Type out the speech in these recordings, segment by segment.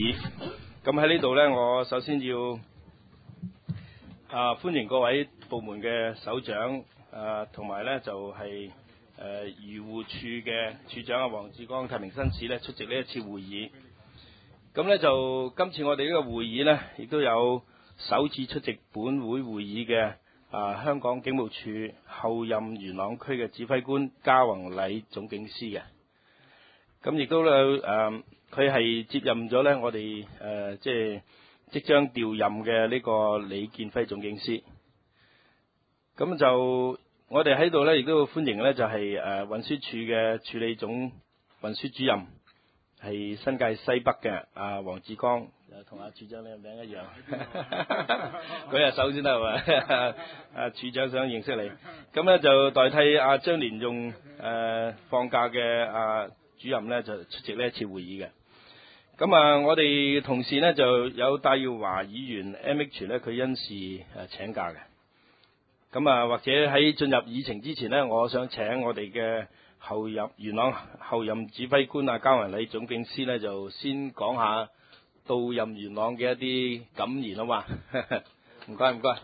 議。咁喺呢度呢，我首先要歡迎各位部門嘅首長，同埋呢就係漁護處嘅處長黃志剛提名紳士呢出席呢一次會議。咁呢就今次我哋呢個會議呢，亦都有首次出席本會會議嘅香港警務處後任元朗區嘅指揮官加宏禮總警司嘅。咁亦都有佢係接任咗呢我哋即將調任嘅呢個李建輝總警司。咁就我哋喺度呢，亦都歡迎呢就係運輸處嘅處理總運輸主任，係新界西北嘅黃志剛，同處長你嘅名一樣，舉下手先得係咪？處長想認識你，咁呢就代替張連用放假嘅主任呢，就出席呢一次會議嘅。咁我哋同時呢，就有戴耀華議員 MH 呢，佢因事請假嘅。咁或者喺進入議程之前呢，我想請我哋嘅元朗後任指揮官加宏禮總警司呢，就先講下到任元朗嘅一啲感言啊嘛。唔該唔該。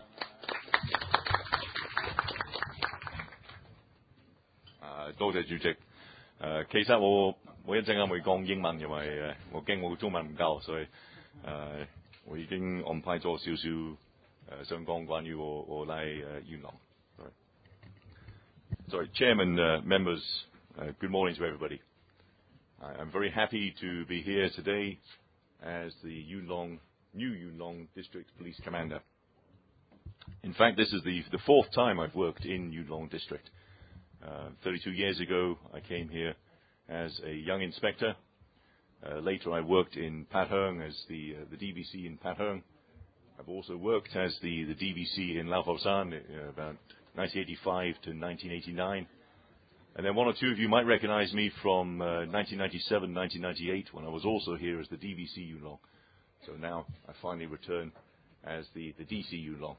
多謝主席。其實我一陣間會講英文，因為我驚我中文唔夠，所以我已經安排咗少少想講關於我嚟元朗。Sorry, Chairman, members, good morning to everybody. I'm very happy to be here today as the new Yuen District Police Commander. In fact, this is the fourth time I've worked in Yuen Long District. 32 years ago, I came here as a young inspector. Later, I worked in Pat Hong as the DVC in Pat Hong. I've also worked as the DVC in Lau Fau San about 1985 to 1989. And then one or two of you might recognize me from 1997, 1998, when I was also here as the DVC Yuen Long. So now I finally return as the DC Yuen Long.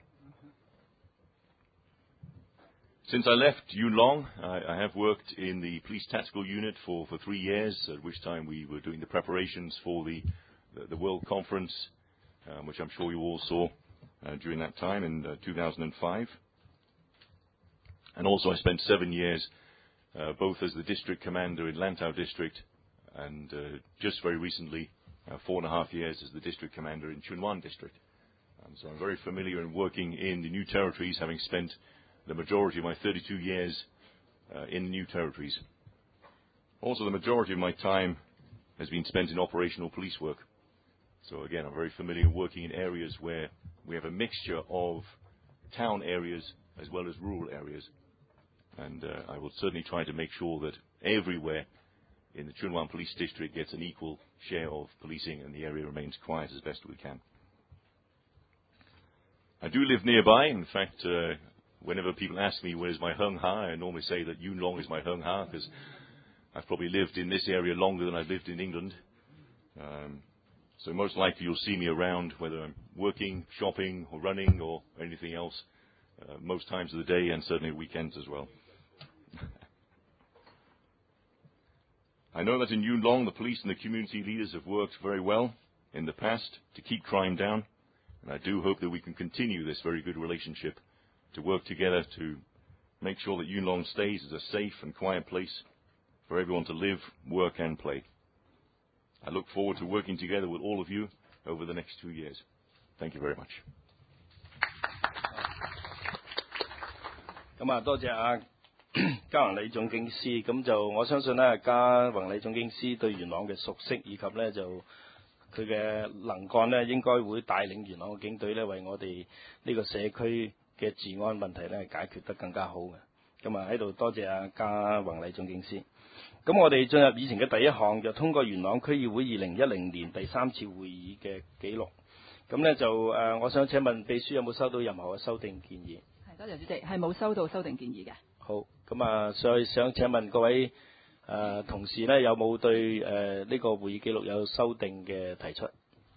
Since I left Yuen Long, I have worked in the police tactical unit for 3 years, at which time we were doing the preparations for the World Conference, which I'm sure you all saw during that time in 2005. And also I spent 7 years both as the district commander in Lantau District and just very recently 4.5 years as the district commander in Chuen Wan District. So I'm very familiar in working in the new territories, having spent the majority of my 32 years in new territories. Also, the majority of my time has been spent in operational police work. So again, I'm very familiar working in areas where we have a mixture of town areas as well as rural areas. And I will certainly try to make sure that everywhere in the Chuen Wan Police District gets an equal share of policing and the area remains quiet as best we can. I do live nearby. In fact, whenever people ask me where's my Hung Ha, I normally say that Yuen Long is my Hung Ha because I've probably lived in this area longer than I've lived in England. So most likely you'll see me around, whether I'm working, shopping, or running, or anything else, most times of the day and certainly weekends as well. I know that in Yuen Long, the police and the community leaders have worked very well in the past to keep crime down, and I do hope that we can continue this very good relationship to work together to make sure that Yuen Long stays as a safe and quiet place for everyone to live, work and play. I look forward to working together with all of you over the next 2 years. Thank you very much. 多謝加宏禮總警司。咁就我相信呢，加宏禮總警司對元朗嘅熟悉，以及呢就佢嘅能幹呢，應該會帶領元朗嘅警隊呢，為我哋呢個社區嘅治安問題呢解決得更加好嘅。咁喺度多謝加宏禮總警司。咁我哋進入議程嘅第一項就通過元朗區議會2010年第3次會議嘅記錄。咁呢就我想請問秘書有冇收到任何嘅修訂建議？ 係，多謝主席，係冇收到修訂建議嘅。 好，咁所以想請問各位同事呢，有冇對呢個會議記錄有修訂嘅提出？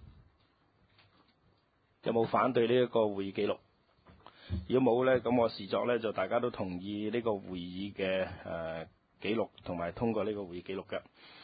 有冇反對呢一個會議記錄？如果冇呢，咁我視作呢，就大家都同意呢個會議嘅記錄同埋通過呢個會議記錄嘅。